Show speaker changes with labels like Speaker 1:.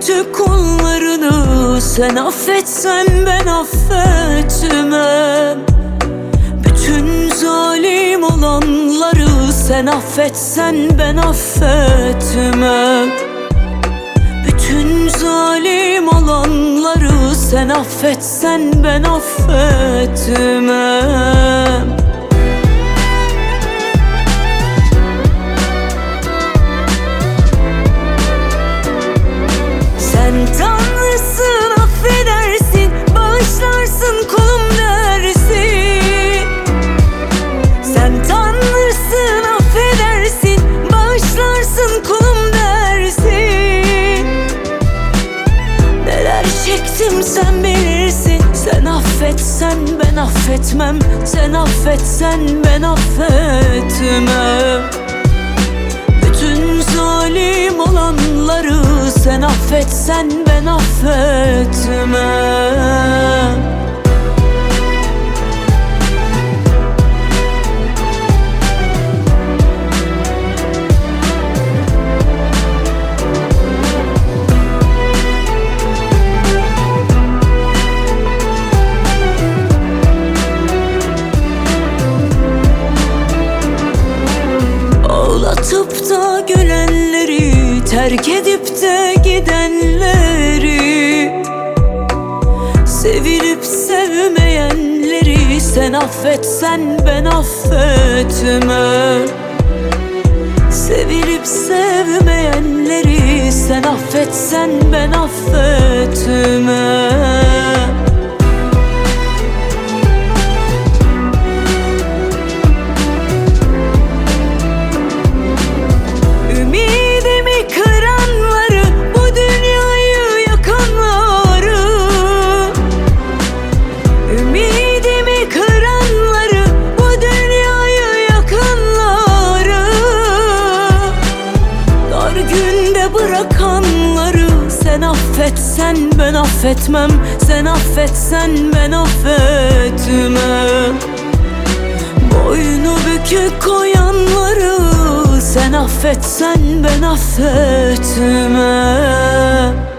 Speaker 1: kötü kullarını sen affetsen ben affetmem. Bütün zalim olanları sen affetsen ben affetmem. Bütün zalim olanları sen affetsen ben affetmem. Sen Tanrısın, affedersin, bağışlarsın, kulum dersin. Sen Tanrısın, affedersin, bağışlarsın, kulum dersin. Neler çektim sen bilirsin. Sen affetsen ben affetmem. Sen affetsen ben affetmem. Bütün zalim olanları sen affetsen ben affetmem. Ağlatıp da gülenleri, terk edip de gidenleri, sevilip sevmeyenleri sen affetsen ben affetmem. Sevilip sevmeyenleri sen affetsen ben affetmem. Ümidimi kıranları, bu dünyayı yakanları, ümidimi kıranları, bu dünyayı yakanları, dar günde bırakanları sen affetsen ben affetmem. Sen affetsen ben affetmem. Boynu bükük koyanları sen affetsen ben affetmem.